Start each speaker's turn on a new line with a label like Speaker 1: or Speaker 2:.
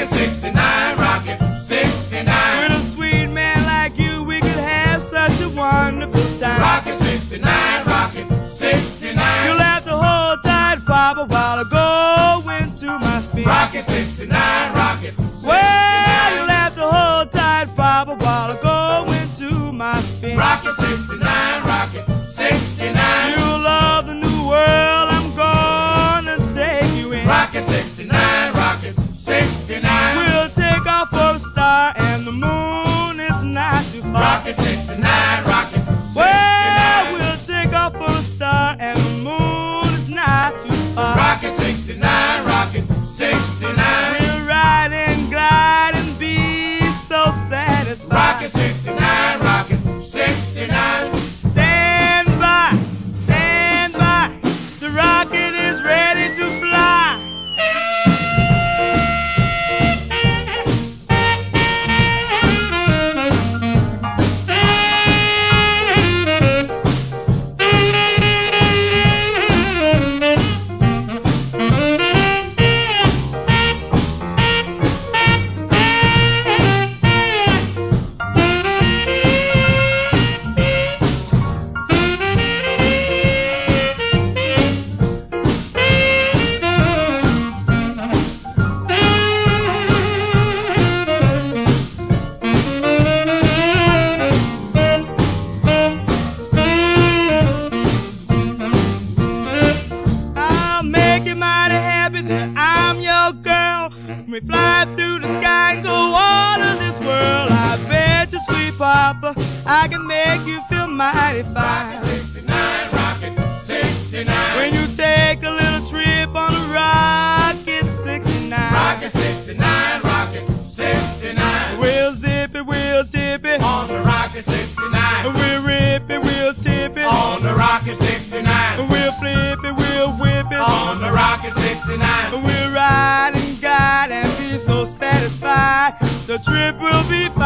Speaker 1: Rocket 69, Rocket 69.
Speaker 2: With a sweet man like you, we could have such a wonderful time.
Speaker 1: Rocket 69, Rocket 69.
Speaker 2: You'll have to hold tight, Papa, while I go into my spin.
Speaker 1: Rocket 69, Rocket 69.
Speaker 2: Well, you'll have to hold tight, Papa, while I go into my spin.
Speaker 1: Rocket 69, Rocket 69.
Speaker 2: You'll love the new world I'm gonna take you in.
Speaker 1: Rocket 69, Rocket 69.
Speaker 2: We'll take off for a star and the moon is not too far.
Speaker 1: Rocket 69, Rocket 69.
Speaker 2: Well, we'll take off for a star and the moon is not too far.
Speaker 1: Rocket 69, Rocket 69.
Speaker 2: We'll ride and glide and be so satisfied.
Speaker 1: Rocket 69, Rocket 69.
Speaker 2: Stand by, the rocket is ready to fly. I'm your girl. We fly through the sky and go all of this world. I bet you, sweet Papa, I can make you feel mighty fine.
Speaker 1: Rocket 69, Rocket 69.
Speaker 2: When you take a little trip on a Rocket 69.
Speaker 1: Rocket 69, Rocket 69.
Speaker 2: We'll zip it, we'll tip it
Speaker 1: On the Rocket 69.
Speaker 2: We'll rip it, we'll tip it
Speaker 1: On the Rocket 69.
Speaker 2: We'll flip it, we'll whip it
Speaker 1: On the Rocket 69.
Speaker 2: We'll ride and guide and be so satisfied. The trip will be